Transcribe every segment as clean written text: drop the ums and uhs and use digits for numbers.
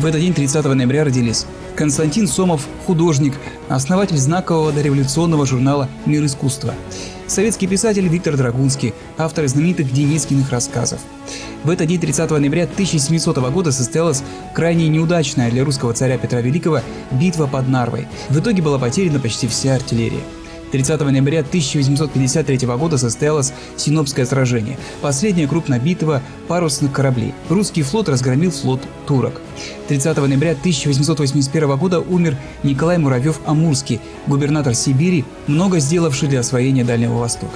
В этот день, 30 ноября, родились Константин Сомов, художник, основатель знакового дореволюционного журнала «Мир искусства». Советский писатель Виктор Драгунский, автор знаменитых Деникиных рассказов. В этот день, 30 ноября 1700 года, состоялась крайне неудачная для русского царя Петра Великого битва под Нарвой. В итоге была потеряна почти вся артиллерия. 30 ноября 1853 года состоялось Синопское сражение, последняя крупная битва парусных кораблей. Русский флот разгромил флот турок. 30 ноября 1881 года умер Николай Муравьев-Амурский, губернатор Сибири, много сделавший для освоения Дальнего Востока.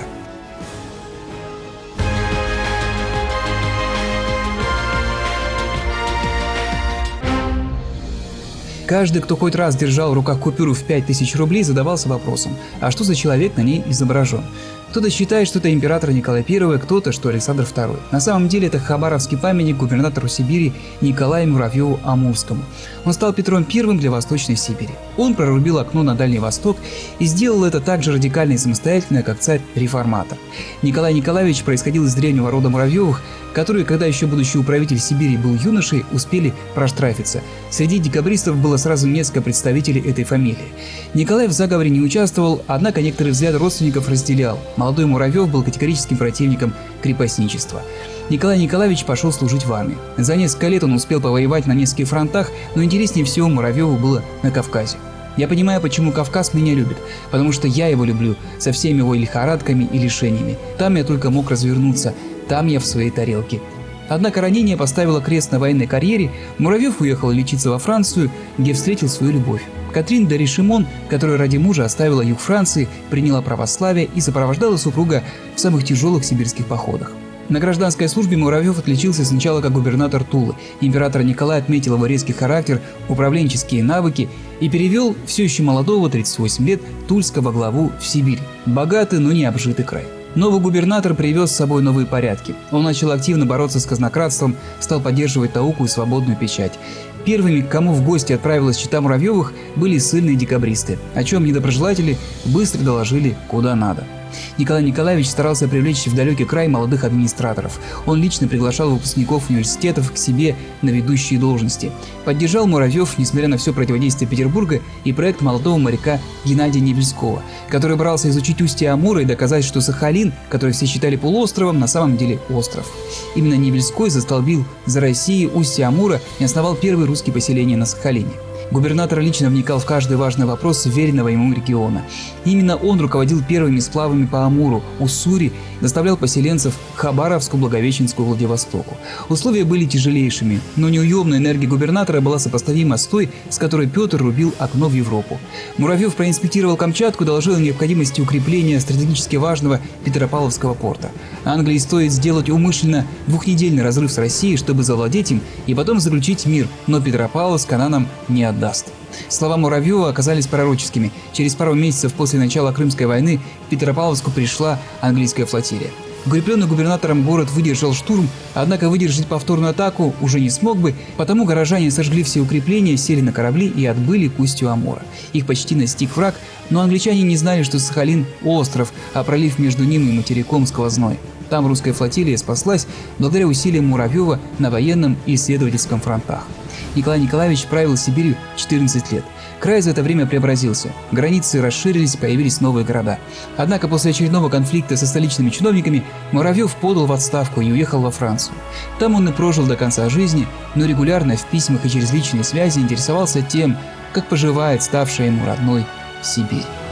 Каждый, кто хоть раз держал в руках купюру в 5000 рублей, задавался вопросом, а что за человек на ней изображен? Кто-то считает, что это император Николай I, кто-то, что Александр II. На самом деле это хабаровский памятник губернатору Сибири Николаю Муравьеву-Амурскому. Он стал Петром I для Восточной Сибири. Он прорубил окно на Дальний Восток и сделал это так же радикально и самостоятельно, как царь-реформатор. Николай Николаевич происходил из древнего рода Муравьевых, которые, когда еще будущий управитель Сибири был юношей, успели проштрафиться. Среди декабристов было сразу несколько представителей этой фамилии. Николай в заговоре не участвовал, однако некоторые взгляды родственников разделял. Молодой Муравьев был категорическим противником крепостничества. Николай Николаевич пошел служить в армии. За несколько лет он успел повоевать на нескольких фронтах, но интереснее всего Муравьеву было на Кавказе. Я понимаю, почему Кавказ меня любит, потому что я его люблю, со всеми его лихорадками и лишениями. Там я только мог развернуться, там я в своей тарелке. Однако ранение поставило крест на военной карьере, Муравьев уехал лечиться во Францию, где встретил свою любовь. Катрин де Ришемон, которая ради мужа оставила юг Франции, приняла православие и сопровождала супруга в самых тяжелых сибирских походах. На гражданской службе Муравьев отличился сначала как губернатор Тулы. Император Николай отметил его резкий характер, управленческие навыки и перевел все еще молодого, 38 лет, Тульского главу в Сибирь. Богатый, но не обжитый край. Новый губернатор привез с собой новые порядки. Он начал активно бороться с казнократством, стал поддерживать науку и свободную печать. Первыми, к кому в гости отправилась чета Муравьевых, были ссыльные декабристы, о чем недоброжелатели быстро доложили куда надо. Николай Николаевич старался привлечь в далекий край молодых администраторов. Он лично приглашал выпускников университетов к себе на ведущие должности. Поддержал Муравьев, несмотря на все противодействие Петербурга, и проект молодого моряка Геннадия Невельского, который брался изучить устье Амура и доказать, что Сахалин, который все считали полуостровом, на самом деле остров. Именно Невельской застолбил за Россией устье Амура и основал первые русские поселения на Сахалине. Губернатор лично вникал в каждый важный вопрос веренного ему региона. Именно он руководил первыми сплавами по Амуру, Уссури, доставлял поселенцев к Хабаровску, Благовещенску, Владивостоку. Условия были тяжелейшими, но неуемная энергия губернатора была сопоставима с той, с которой Петр рубил окно в Европу. Муравьев проинспектировал Камчатку, доложил о необходимости укрепления стратегически важного Петропавловского порта. Англии стоит сделать умышленно двухнедельный разрыв с Россией, чтобы завладеть им и потом заключить мир, но Петропавловск она нам не отдаст. Слова Муравьева оказались пророческими. Через пару месяцев после начала Крымской войны к Петропавловску пришла английская флотилия. Укрепленный губернатором город выдержал штурм, однако выдержать повторную атаку уже не смог бы, потому горожане сожгли все укрепления, сели на корабли и отбыли к устью Амура. Их почти настиг враг, но англичане не знали, что Сахалин – остров, а пролив между ним и материком сквозной. Там русская флотилия спаслась благодаря усилиям Муравьева на военном и исследовательском фронтах. Николай Николаевич правил Сибирью 14 лет. Край за это время преобразился. Границы расширились, появились новые города. Однако после очередного конфликта со столичными чиновниками Муравьев подал в отставку и уехал во Францию. Там он и прожил до конца жизни, но регулярно в письмах и через личные связи интересовался тем, как поживает ставшая ему родной Сибирь.